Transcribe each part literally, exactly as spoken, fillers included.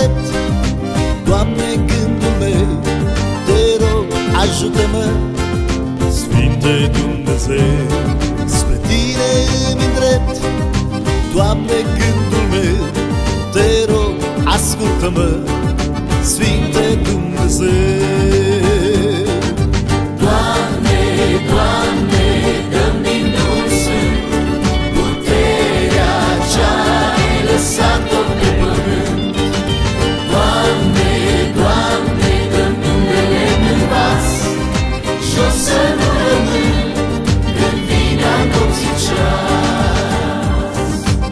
drept. Doamne, gândul meu, te rog, ajută-mă. Sfinte Dumnezeu, spre Tine îmi îndrept. Doamne, gândul meu, te rog, ascultă-mă. Sfinte Dumnezeu, Doamne, Doamne, dă-mi din Duhul Sfânt puterea ce-ai lăsat-o pe pământ. Doamne, Doamne, dă-mi undele în vas și o să nu rămân când vine a nopții ceas.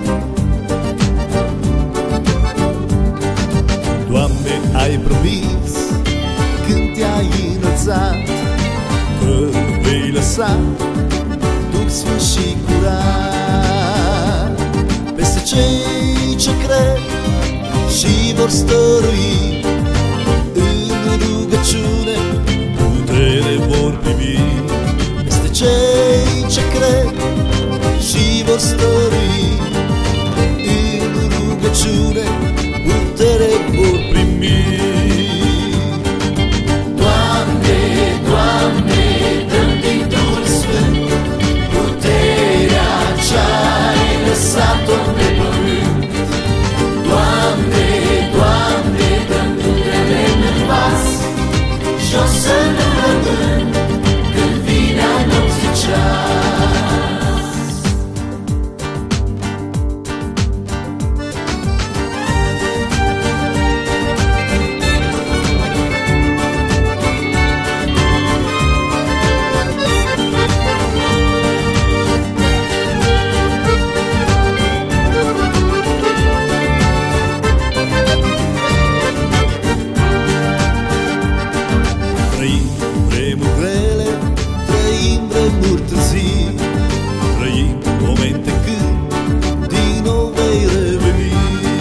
Doamne, ai promis când Te-ai înălțat că vei lăsa Duh Sfânt și curat peste cei ce cred și vor stărui în rugăciune, putere vor primi. peste cei ce cred și vor stărui în rugăciune, putere vor primi. Doamne, Doamne, dă-mi din Duhul Sfânt puterea ce-ai lăsat-o pe pământ. Doamne, Doamne, dă-mi undele în vas și o să nu rămân când vine a nopții ceas. Trăim vremuri grele, trăim vremuri târzii, trăim momente când din nou vei reveni.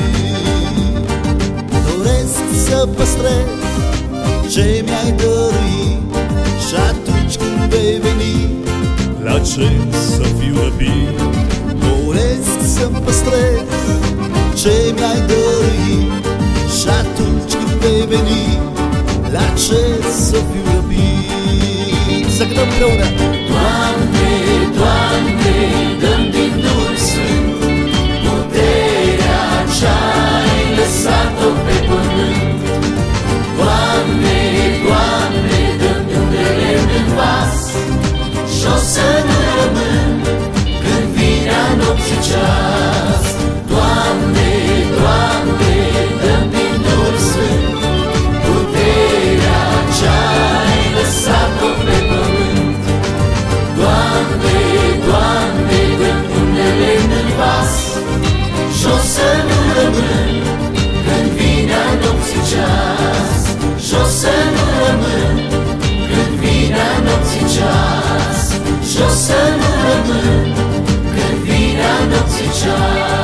Doresc să păstrez ce mi-ai dăruit și atunci când vei veni La cer să fiu răpit, doresc să-mi păstrez ce mi-ai dăruit și atunci când vei veni la cer să fiu răpit. Să cântăm împreună. Doamne, Doamne, dă-mi din Duhul Sfânt puterea ce-ai lăsat-o pe pământ. Doamne, Doamne, dă-mi undele în vas și o să nu rămân când vine a nopții ceas. Doamne, Doamne, dă-mi din Duhul Sfânt puterea ce-ai lăsat-o pe pământ. Doamne, Doamne, dă-mi undele în vas și o să nu rămân când vine a nopții ceas. Și o să nu rămân când vine a nopții ceas. Și o să nu rămân când vine a nopții ceas.